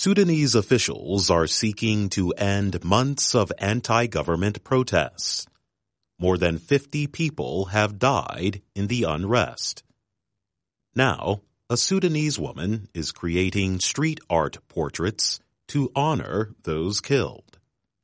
Sudanese officials are seeking to end months of anti-government protests. More than 50 people have died in the unrest. Now, a Sudanese woman is creating street art portraits to honor those killed.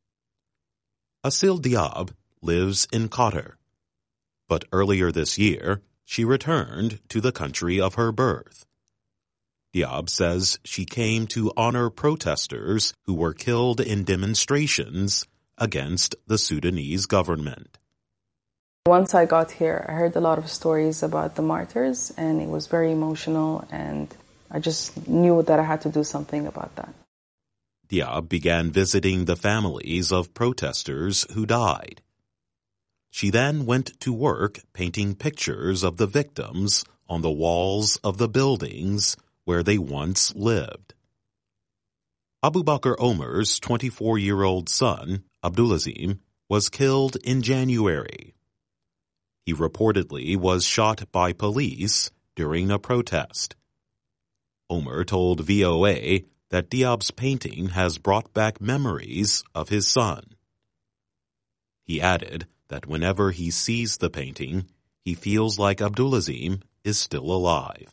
Asil Diab lives in Qatar, but earlier this year, she returned to the country of her birth. Diab says she came to honor protesters who were killed in demonstrations against the Sudanese government. Once I got here, I heard a lot of stories about the martyrs, and it was very emotional, and I just knew that I had to do something about that. Diab began visiting the families of protesters who died. She then went to work painting pictures of the victims on the walls of the buildings where they once lived. Abubakar Omar's 24-year-old son, Abdulazim, was killed in January. He reportedly was shot by police during a protest. Omar told VOA that Diab's painting has brought back memories of his son. He added that whenever he sees the painting, he feels like Abdulazim is still alive.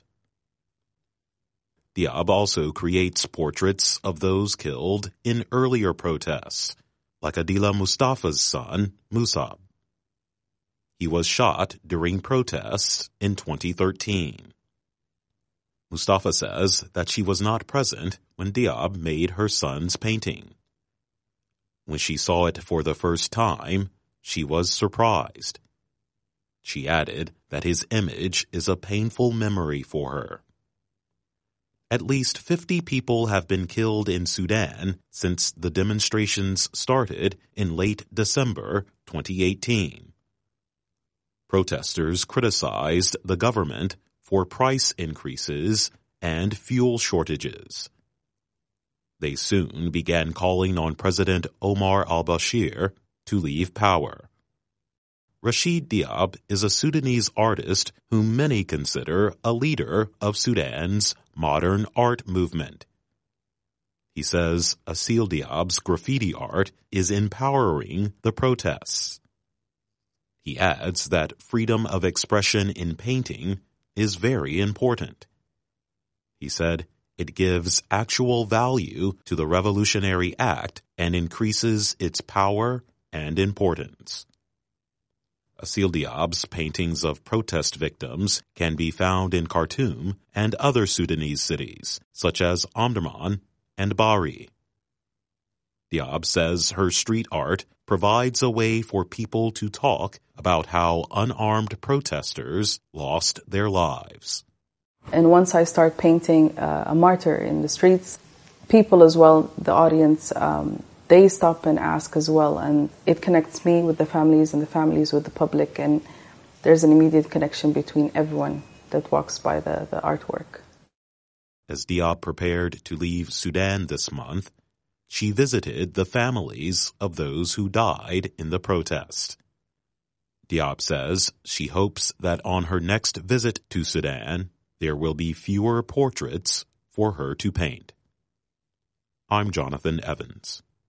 Diab also creates portraits of those killed in earlier protests, like Adila Mustafa's son, Musab. He was shot during protests in 2013. Mustafa says that she was not present when Diab made her son's painting. When she saw it for the first time, she was surprised. She added that his image is a painful memory for her. At least 50 people have been killed in Sudan since the demonstrations started in late December 2018. Protesters criticized the government for price increases and fuel shortages. They soon began calling on President Omar al-Bashir to leave power. Rashid Diab is a Sudanese artist whom many consider a leader of Sudan's modern art movement. He says Asil Diab's graffiti art is empowering the protests. He adds that freedom of expression in painting is very important. He said it gives actual value to the revolutionary act and increases its power and importance. Asil Diab's paintings of protest victims can be found in Khartoum and other Sudanese cities, such as Omdurman and Bari. Diab says her street art provides a way for people to talk about how unarmed protesters lost their lives. And once I start painting a martyr in the streets, people as well, the audience, they stop and ask as well, and it connects me with the families and the families with the public, and there's an immediate connection between everyone that walks by the artwork. As Diab prepared to leave Sudan this month, she visited the families of those who died in the protest. Diab says she hopes that on her next visit to Sudan, there will be fewer portraits for her to paint. I'm Jonathan Evans.